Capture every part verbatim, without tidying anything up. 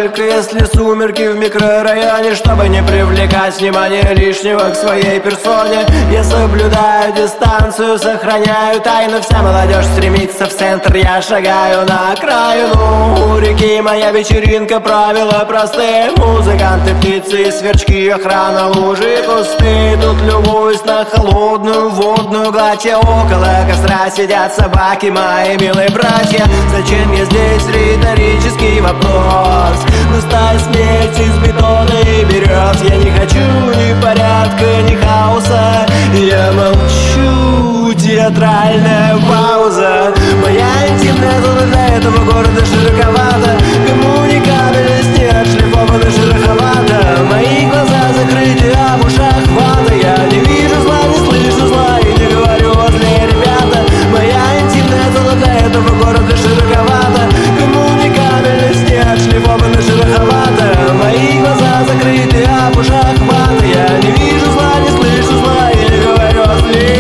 только если сумерки в микрорайоне. Чтобы не привлекать внимание лишнего к своей персоне, я соблюдаю дистанцию, сохраняю тайну. Вся молодежь стремится в центр, я шагаю на окраину. У реки моя вечеринка, правила простые. Музыканты, птицы и сверчки, охрана, лужи и кусты. Тут любуюсь на холодную водную гладь. Я около костра сидят собаки, мои милые братья. Зачем я здесь? Риторический вопрос. Густая смерть из бетона и берез. Я не хочу ни порядка, ни хаоса. Я молчу, театральная пауза. Моя интимная зона для этого города широковата. Коммуникабельность не отшлифована шероховато. Мои глаза закрыты, а в ушах вата. Я не вижу зла, не слышу зла и не говорю о зле, ребята. Моя интимная зона для этого города широковата. Коммуникабельность не отшлифована шероховато. Мои глаза закрыты, а в ушах вата. Я не вижу зла, не слышу зла и не говорю о зле.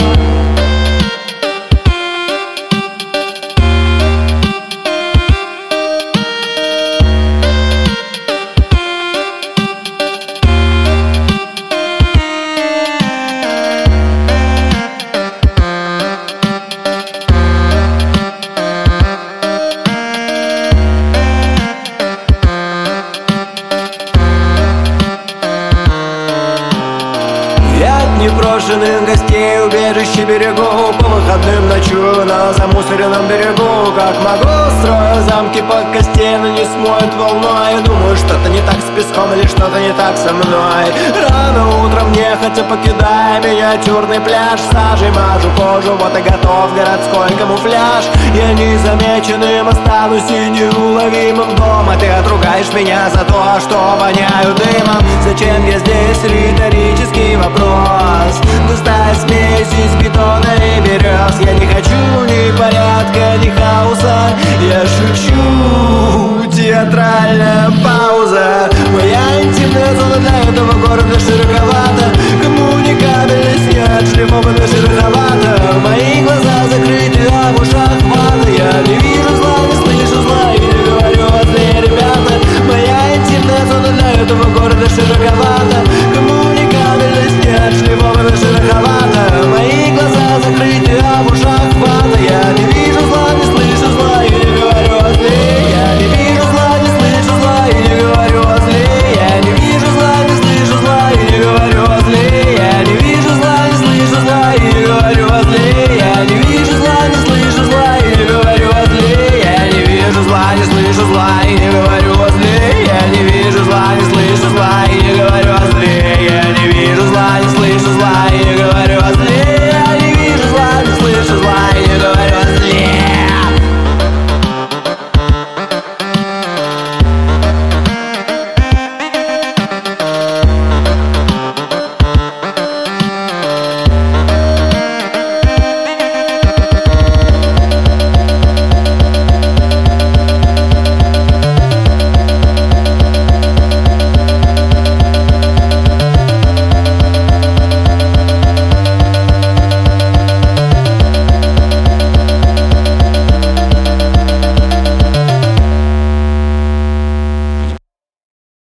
Непрошенных гостей убежище берегу. По выходным ночую на замусоренном берегу. Как могу, строю замки по костей, но не смоют волной. Думаю, что-то не так с песком или что-то не так со мной. Рано утром, нехотя покидая миниатюрный пляж, сажей мажу кожу, вот и готов городской камуфляж. Я незамеченным останусь и неуловимым дома. Ты отругаешь меня за то, что воняю дымом. Зачем я здесь? Риторический вопрос. Густая смесь из бетона и берез. Я не хочу ни порядка, ни хаоса. Я шучу, театральная пауза. Моя интимная зона для этого города широковата. Коммуникабельность не отшлифована шероховато. Мои глаза закрыты, а в ушах вата. Я не вижу зла, не слышу зла и не говорю о зле, ребята. Моя интимная зона для этого города широковата.